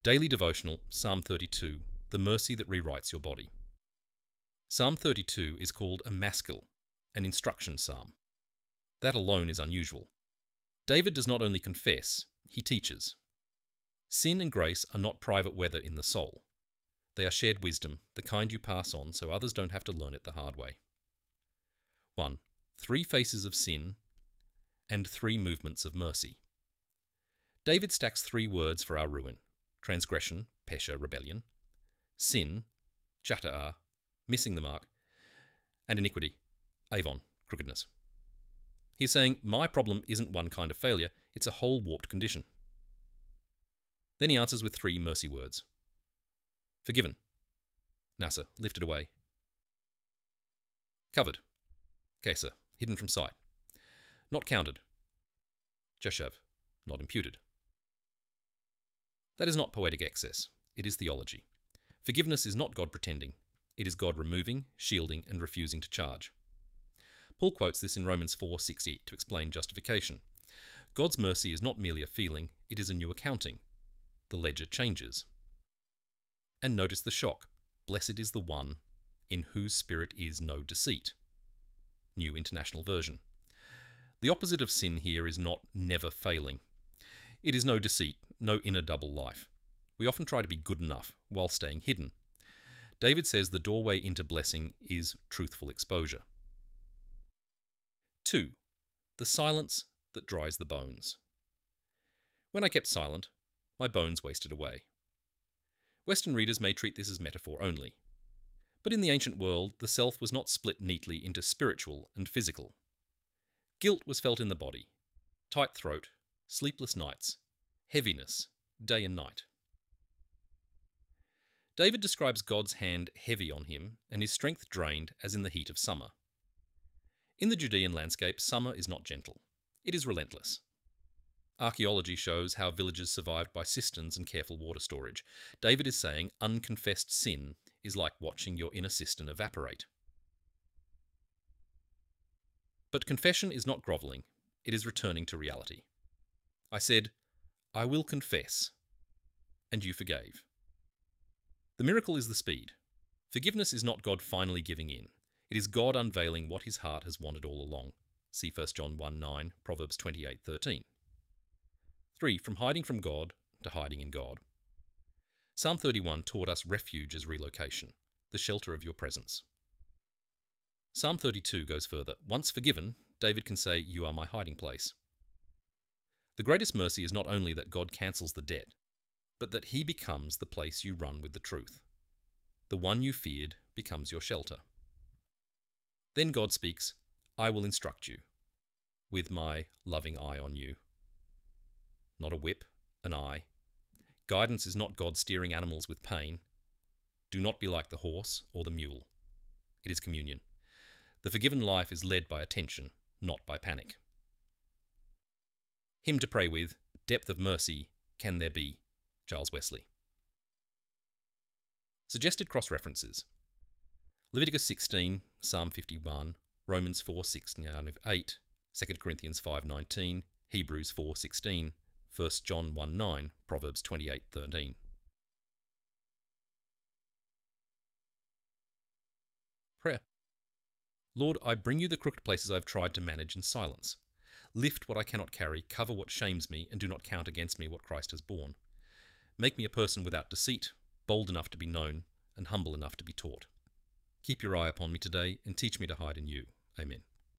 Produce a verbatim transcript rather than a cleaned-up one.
Daily Devotional, Psalm thirty-two, The Mercy That Rewrites Your Body. Psalm thirty-two is called a maskil, an instruction psalm. That alone is unusual. David does not only confess, he teaches. Sin and grace are not private weather in the soul. They are shared wisdom, the kind you pass on so others don't have to learn it the hard way. one. Three faces of sin and three movements of mercy. David stacks three words for our ruin: transgression, pesha, rebellion; sin, chata'ah, missing the mark; and iniquity, avon, crookedness. He's saying, my problem isn't one kind of failure, it's a whole warped condition. Then he answers with three mercy words. Forgiven, nasa, lifted away. Covered, kesa, hidden from sight. Not counted, jashav, not imputed. That is not poetic excess, it is theology. Forgiveness is not God pretending, it is God removing, shielding, and refusing to charge. Paul quotes this in Romans four sixty to explain justification. God's mercy is not merely a feeling, it is a new accounting. The ledger changes. And notice the shock. Blessed is the one in whose spirit is no deceit. New International Version. The opposite of sin here is not never failing. It is no deceit, no inner double life. We often try to be good enough while staying hidden. David says the doorway into blessing is truthful exposure. two. The silence that dries the bones. When I kept silent, my bones wasted away. Western readers may treat this as metaphor only. But in the ancient world, the self was not split neatly into spiritual and physical. Guilt was felt in the body, tight throat, sleepless nights, heaviness, day and night. David describes God's hand heavy on him and his strength drained as in the heat of summer. In the Judean landscape, summer is not gentle. It is relentless. Archaeology shows how villages survived by cisterns and careful water storage. David is saying unconfessed sin is like watching your inner cistern evaporate. But confession is not grovelling, it is returning to reality. I said, I will confess, and you forgave. The miracle is the speed. Forgiveness is not God finally giving in. It is God unveiling what his heart has wanted all along. See First John one nine, Proverbs twenty-eight thirteen. three. From hiding from God to hiding in God. Psalm thirty-one taught us refuge as relocation, the shelter of your presence. Psalm thirty-two goes further. Once forgiven, David can say, you are my hiding place. The greatest mercy is not only that God cancels the debt, but that he becomes the place you run with the truth. The one you feared becomes your shelter. Then God speaks, I will instruct you, with my loving eye on you. Not a whip, an eye. Guidance is not God steering animals with pain. Do not be like the horse or the mule. It is communion. The forgiven life is led by attention, not by panic. Hymn to pray with, Depth of Mercy, Can There Be? Charles Wesley. Suggested cross-references. Leviticus sixteen, Psalm fifty-one, Romans four six to eight, Second Corinthians five nineteen, Hebrews four sixteen, First John one nine, Proverbs twenty-eight thirteen. Prayer. Lord, I bring you the crooked places I've tried to manage in silence. Lift what I cannot carry, cover what shames me, and do not count against me what Christ has borne. Make me a person without deceit, bold enough to be known, and humble enough to be taught. Keep your eye upon me today, and teach me to hide in you. Amen.